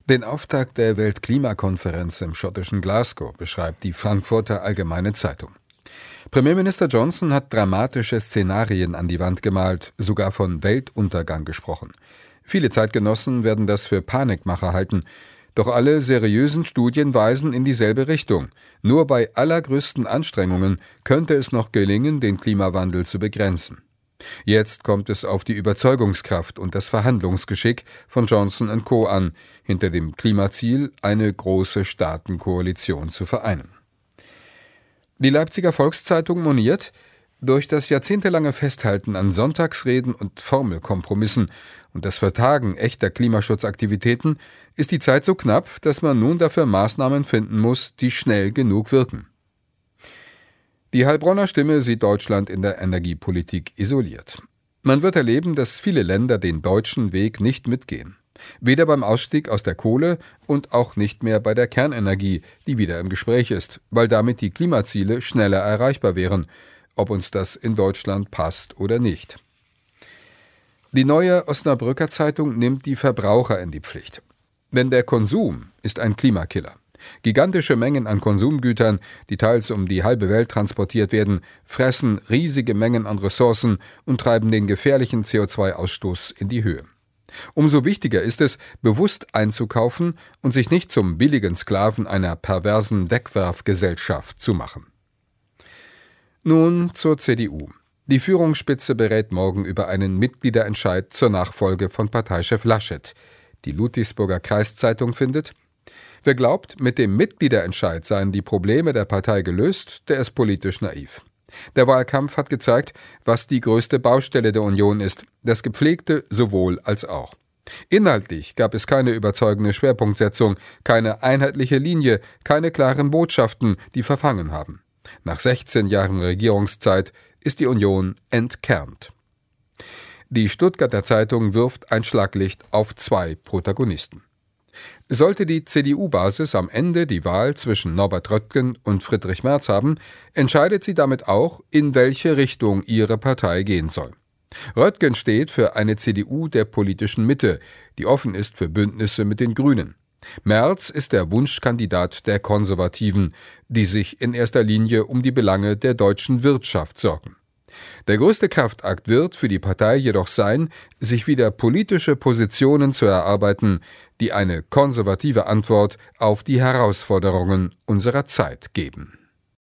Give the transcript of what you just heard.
Den Auftakt der Weltklimakonferenz im schottischen Glasgow beschreibt die Frankfurter Allgemeine Zeitung. Premierminister Johnson hat dramatische Szenarien an die Wand gemalt, sogar von Weltuntergang gesprochen. Viele Zeitgenossen werden das für Panikmacher halten. Doch alle seriösen Studien weisen in dieselbe Richtung. Nur bei allergrößten Anstrengungen könnte es noch gelingen, den Klimawandel zu begrenzen. Jetzt kommt es auf die Überzeugungskraft und das Verhandlungsgeschick von Johnson & Co. an, hinter dem Klimaziel eine große Staatenkoalition zu vereinen. Die Leipziger Volkszeitung moniert: Durch das jahrzehntelange Festhalten an Sonntagsreden und Formelkompromissen und das Vertagen echter Klimaschutzaktivitäten ist die Zeit so knapp, dass man nun dafür Maßnahmen finden muss, die schnell genug wirken. Die Heilbronner Stimme sieht Deutschland in der Energiepolitik isoliert. Man wird erleben, dass viele Länder den deutschen Weg nicht mitgehen. Weder beim Ausstieg aus der Kohle und auch nicht mehr bei der Kernenergie, die wieder im Gespräch ist, weil damit die Klimaziele schneller erreichbar wären, ob uns das in Deutschland passt oder nicht. Die Neue Osnabrücker Zeitung nimmt die Verbraucher in die Pflicht. Denn der Konsum ist ein Klimakiller. Gigantische Mengen an Konsumgütern, die teils um die halbe Welt transportiert werden, fressen riesige Mengen an Ressourcen und treiben den gefährlichen CO2-Ausstoß in die Höhe. Umso wichtiger ist es, bewusst einzukaufen und sich nicht zum billigen Sklaven einer perversen Wegwerfgesellschaft zu machen. Nun zur CDU. Die Führungsspitze berät morgen über einen Mitgliederentscheid zur Nachfolge von Parteichef Laschet. Die Ludwigsburger Kreiszeitung findet: Wer glaubt, mit dem Mitgliederentscheid seien die Probleme der Partei gelöst, der ist politisch naiv. Der Wahlkampf hat gezeigt, was die größte Baustelle der Union ist, das gepflegte sowohl als auch. Inhaltlich gab es keine überzeugende Schwerpunktsetzung, keine einheitliche Linie, keine klaren Botschaften, die verfangen haben. Nach 16 Jahren Regierungszeit ist die Union entkernt. Die Stuttgarter Zeitung wirft ein Schlaglicht auf zwei Protagonisten. Sollte die CDU-Basis am Ende die Wahl zwischen Norbert Röttgen und Friedrich Merz haben, entscheidet sie damit auch, in welche Richtung ihre Partei gehen soll. Röttgen steht für eine CDU der politischen Mitte, die offen ist für Bündnisse mit den Grünen. Merz ist der Wunschkandidat der Konservativen, die sich in erster Linie um die Belange der deutschen Wirtschaft sorgen. Der größte Kraftakt wird für die Partei jedoch sein, sich wieder politische Positionen zu erarbeiten, die eine konservative Antwort auf die Herausforderungen unserer Zeit geben.